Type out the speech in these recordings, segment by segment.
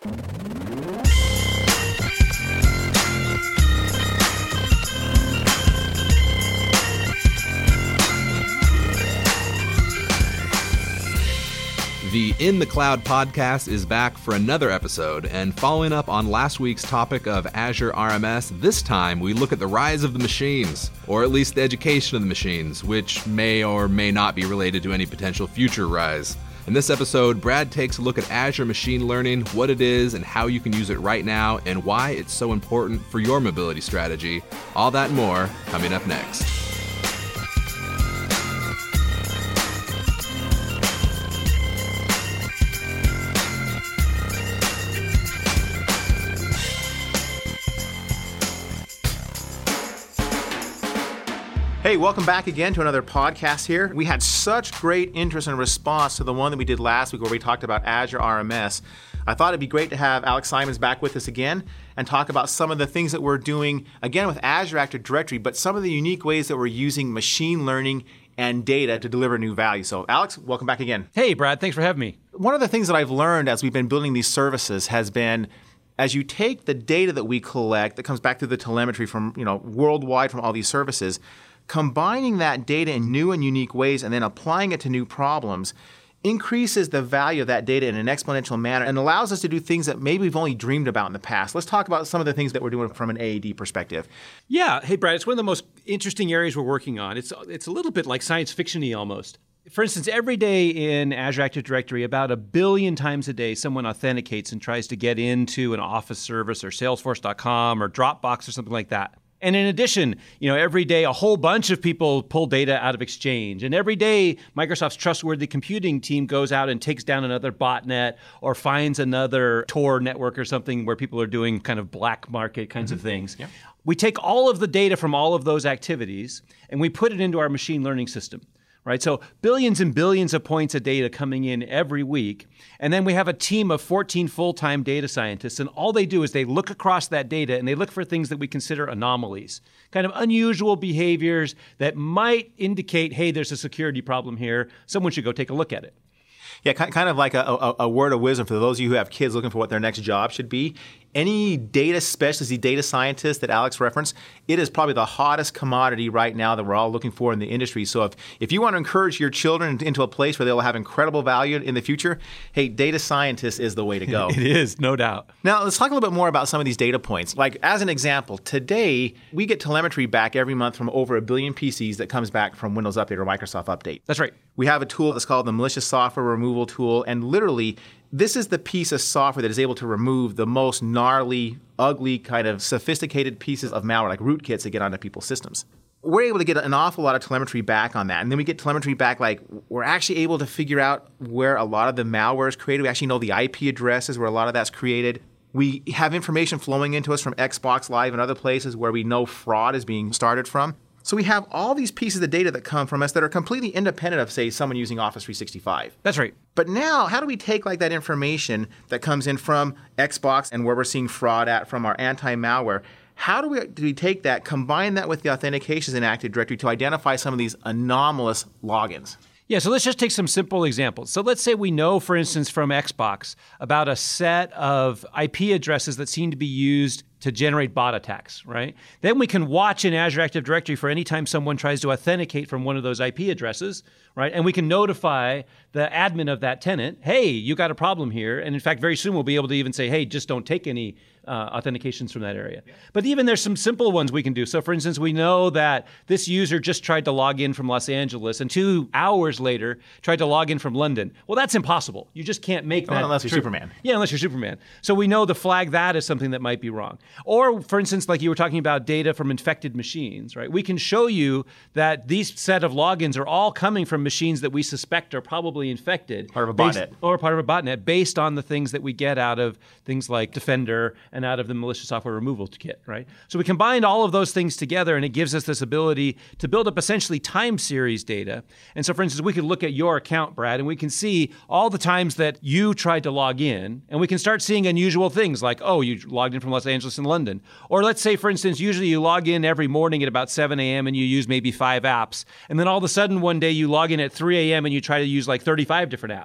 The In the Cloud podcast is back for another episode, and following up on last week's topic of Azure RMS, this time we look at the rise of the machines, or at least the education of the machines, which may or may not be related to any potential future rise. In this episode, Brad takes a look at Azure Machine Learning, what it is and how you can use it right now, and why it's so important for your mobility strategy. All that and more coming up next. Hey, welcome back again to another podcast here. We had such great interest and response to the one that we did last week where we talked about Azure RMS. I thought it'd be great to have Alex Simons back with us again and talk about some of the things that we're doing, again, with Azure Active Directory, but some of the unique ways that we're using machine learning and data to deliver new value. So, Alex, welcome back again. Hey, Brad, thanks for having me. One of the things that I've learned as we've been building these services has been as you take the data that we collect that comes back through the telemetry from, worldwide from all these services, combining that data in new and unique ways and then applying it to new problems increases the value of that data in an exponential manner and allows us to do things that maybe we've only dreamed about in the past. Let's talk about some of the things that we're doing from an AAD perspective. Yeah. Hey, Brad, it's one of the most interesting areas we're working on. It's a little bit like science fiction-y almost. For instance, every day in Azure Active Directory, about 1 billion times a day, someone authenticates and tries to get into an Office service or Salesforce.com or Dropbox or something like that. And in addition, every day a whole bunch of people pull data out of Exchange. And every day Microsoft's trustworthy computing team goes out and takes down another botnet or finds another Tor network or something where people are doing kind of black market kinds of things. Yeah. We take all of the data from all of those activities and we put it into our machine learning system. Right, so billions and billions of points of data coming in every week. And then we have a team of 14 full-time data scientists. And all they do is they look across that data and they look for things that we consider anomalies, kind of unusual behaviors that might indicate, hey, there's a security problem here. Someone should go take a look at it. Yeah, kind of like a word of wisdom for those of you who have kids looking for what their next job should be. Any data specialist, the data scientist that Alex referenced, it is probably the hottest commodity right now that we're all looking for in the industry. So if you want to encourage your children into a place where they'll have incredible value in the future, hey, data scientist is the way to go. It is, no doubt. Now, let's talk a little bit more about some of these data points. Like, as an example, today, we get telemetry back every month from over 1 billion PCs that comes back from Windows Update or Microsoft Update. That's right. We have a tool that's called the Malicious Software Removal Tool, and literally, this is the piece of software that is able to remove the most gnarly, ugly, kind of sophisticated pieces of malware, like rootkits that get onto people's systems. We're able to get an awful lot of telemetry back on that. And then we get telemetry back, like we're actually able to figure out where a lot of the malware is created. We actually know the IP addresses where a lot of that's created. We have information flowing into us from Xbox Live and other places where we know fraud is being started from. So we have all these pieces of data that come from us that are completely independent of, say, someone using Office 365. That's right. But now, how do we take like that information that comes in from Xbox and where we're seeing fraud at from our anti-malware? How do we take that, combine that with the authentications in Active Directory to identify some of these anomalous logins? Yeah, so let's just take some simple examples. So let's say we know, for instance, from Xbox about a set of IP addresses that seem to be used to generate bot attacks, right? Then we can watch in Azure Active Directory for any time someone tries to authenticate from one of those IP addresses, right? And we can notify the admin of that tenant, hey, you got a problem here. And in fact, very soon we'll be able to even say, hey, just don't take any authentications from that area. Yeah. But even there's some simple ones we can do. So for instance, we know that this user just tried to log in from Los Angeles and 2 hours later tried to log in from London. Well, that's impossible. You just can't make that. Unless you're Superman. Yeah, unless you're Superman. So we know to flag that as something that might be wrong. Or for instance, like you were talking about data from infected machines, right? We can show you that these set of logins are all coming from machines that we suspect are probably infected. Part of a botnet. Or part of a botnet based on the things that we get out of things like Defender and out of the malicious software removal kit, right? So we combined all of those things together and it gives us this ability to build up essentially time series data. And so for instance, we could look at your account, Brad, and we can see all the times that you tried to log in and we can start seeing unusual things like, oh, you logged in from Los Angeles and London. Or let's say, for instance, usually you log in every morning at about 7 a.m. and you use maybe 5 apps. And then all of a sudden one day you log in at 3 a.m. and you try to use like 35 different apps.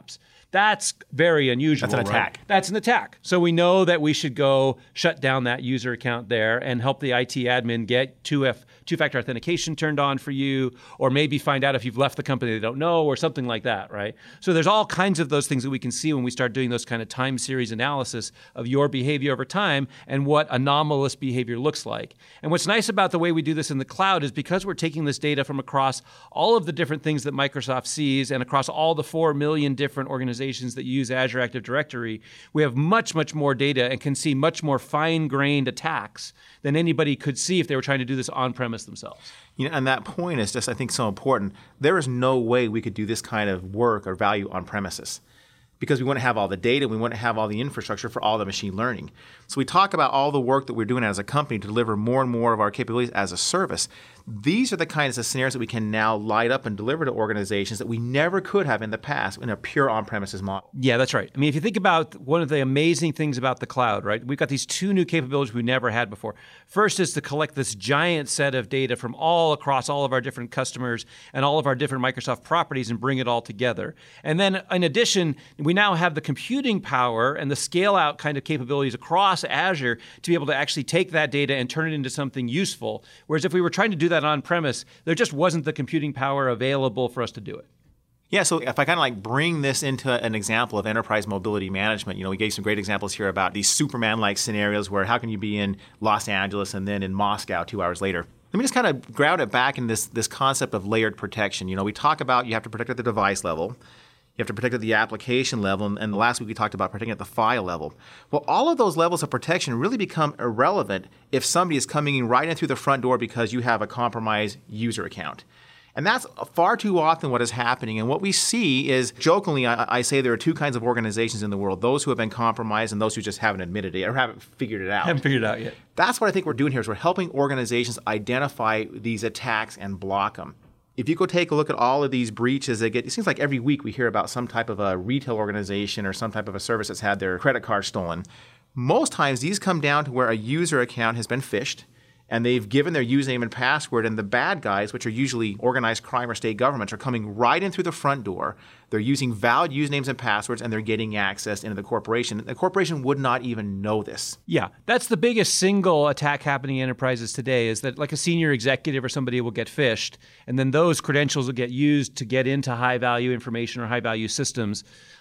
That's very unusual. That's an attack. Right? That's an attack. So we know that we should go shut down that user account there and help the IT admin get two-factor authentication turned on for you, or maybe find out if you've left the company they don't know, or something like that, right? So there's all kinds of those things that we can see when we start doing those kind of time series analysis of your behavior over time and what anomalous behavior looks like. And what's nice about the way we do this in the cloud is because we're taking this data from across all of the different things that Microsoft sees and across all the 4 million different organizations that use Azure Active Directory, we have much, much more data and can see much more fine-grained attacks than anybody could see if they were trying to do this on-premise themselves. And that point is just, I think, so important. There is no way we could do this kind of work or value on premises because we wouldn't have all the data, we wouldn't have all the infrastructure for all the machine learning. So we talk about all the work that we're doing as a company to deliver more and more of our capabilities as a service. These are the kinds of scenarios that we can now light up and deliver to organizations that we never could have in the past in a pure on-premises model. Yeah, that's right. I mean, if you think about one of the amazing things about the cloud, right? We've got these 2 new capabilities we never had before. First is to collect this giant set of data from all across all of our different customers and all of our different Microsoft properties and bring it all together. And then in addition, we now have the computing power and the scale-out kind of capabilities across Azure to be able to actually take that data and turn it into something useful. Whereas if we were trying to do that on-premise, there just wasn't the computing power available for us to do it. Yeah, so if I kind of like bring this into an example of enterprise mobility management, we gave some great examples here about these Superman-like scenarios where how can you be in Los Angeles and then in Moscow 2 hours later? Let me just kind of ground it back in this concept of layered protection. We talk about you have to protect at the device level. You have to protect at the application level, and last week we talked about protecting at the file level. Well, all of those levels of protection really become irrelevant if somebody is coming in right in through the front door because you have a compromised user account. And that's far too often what is happening. And what we see is, jokingly, I say there are 2 kinds of organizations in the world, those who have been compromised and those who just haven't admitted it or haven't figured it out. Haven't figured it out yet. That's what I think we're doing here is we're helping organizations identify these attacks and block them. If you go take a look at all of these breaches, it seems like every week we hear about some type of a retail organization or some type of a service that's had their credit card stolen. Most times these come down to where a user account has been phished and they've given their username and password, and the bad guys, which are usually organized crime or state governments, are coming right in through the front door. They're using valid usernames and passwords, and they're getting access into the corporation. The corporation would not even know this. Yeah, that's the biggest single attack happening in enterprises today is that like a senior executive or somebody will get phished, and then those credentials will get used to get into high-value information or high-value systems.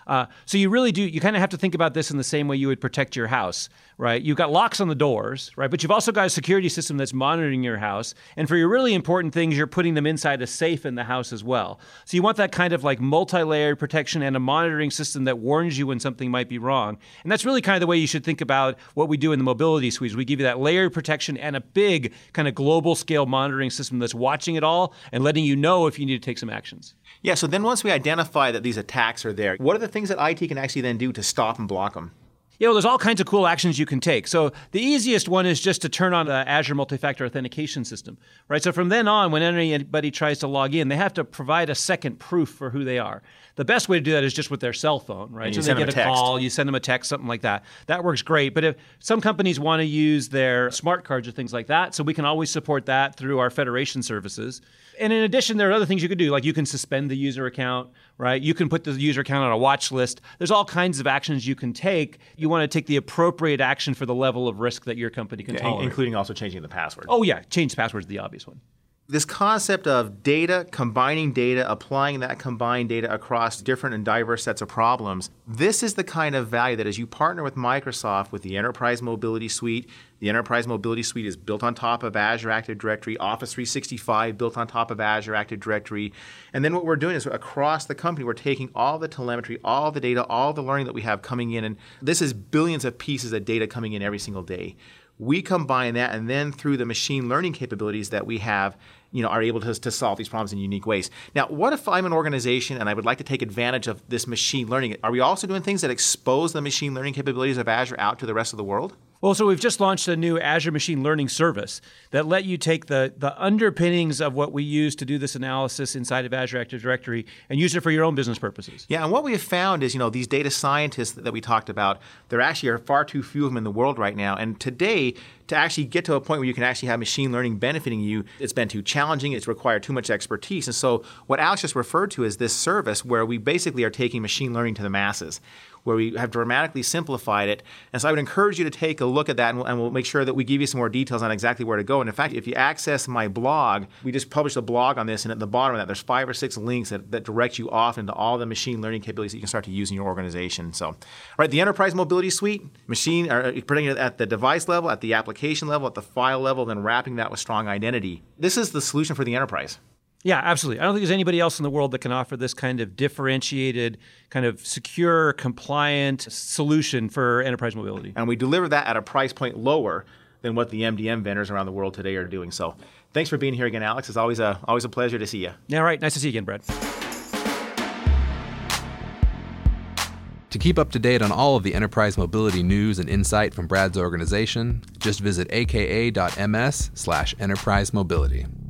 So you really do, you kind of have to think about this in the same way you would protect your house, right? You've got locks on the doors, right? But you've also got a security system that's monitoring your house. And for your really important things, you're putting them inside a safe in the house as well. So you want that kind of like multi-layered protection and a monitoring system that warns you when something might be wrong. And that's really kind of the way you should think about what we do in the mobility suite. We give you that layered protection and a big kind of global scale monitoring system that's watching it all and letting you know if you need to take some actions. Yeah, so then once we identify that these attacks are there, what are the things that IT can actually then do to stop and block them? Yeah, well, there's all kinds of cool actions you can take. So the easiest one is just to turn on the Azure multi-factor authentication system, right? So from then on, when anybody tries to log in, they have to provide a second proof for who they are. The best way to do that is just with their cell phone, right? And you so send they them get a a text. call, you send them a text, something like that. That works great. But if some companies want to use their smart cards or things like that, so we can always support that through our federation services. And in addition, there are other things you could do, like you can suspend the user account, right? You can put the user account on a watch list. There's all kinds of actions you can take. You want to take the appropriate action for the level of risk that your company can tolerate. Including also changing the password. Oh, yeah. Change the password is the obvious one. This concept of data, combining data, applying that combined data across different and diverse sets of problems, this is the kind of value that as you partner with Microsoft with the Enterprise Mobility Suite, the Enterprise Mobility Suite is built on top of Azure Active Directory, Office 365 built on top of Azure Active Directory. And then what we're doing is across the company, we're taking all the telemetry, all the data, all the learning that we have coming in, and this is billions of pieces of data coming in every single day. We combine that, and then through the machine learning capabilities that we have, are able to solve these problems in unique ways. Now, what if I'm an organization and I would like to take advantage of this machine learning? Are we also doing things that expose the machine learning capabilities of Azure out to the rest of the world? Well, so we've just launched a new Azure Machine Learning service that let you take the underpinnings of what we use to do this analysis inside of Azure Active Directory and use it for your own business purposes. Yeah, and what we have found is, these data scientists that we talked about, there actually are far too few of them in the world right now. And today, to actually get to a point where you can actually have machine learning benefiting you, it's been too challenging, it's required too much expertise. And so what Alex just referred to is this service where we basically are taking machine learning to the masses, where we have dramatically simplified it. And so I would encourage you to take a look at that, and we'll make sure that we give you some more details on exactly where to go. And in fact, if you access my blog, we just published a blog on this, and at the bottom of that, there's 5 or 6 links that direct you off into all the machine learning capabilities that you can start to use in your organization. So, all right, the Enterprise Mobility Suite, putting it at the device level, at the application level, at the file level, then wrapping that with strong identity. This is the solution for the enterprise. Yeah, absolutely. I don't think there's anybody else in the world that can offer this kind of differentiated, kind of secure, compliant solution for enterprise mobility. And we deliver that at a price point lower than what the MDM vendors around the world today are doing. So thanks for being here again, Alex. It's always a pleasure to see you. Yeah, right. Nice to see you again, Brad. To keep up to date on all of the enterprise mobility news and insight from Brad's organization, just visit aka.ms/enterprise mobility.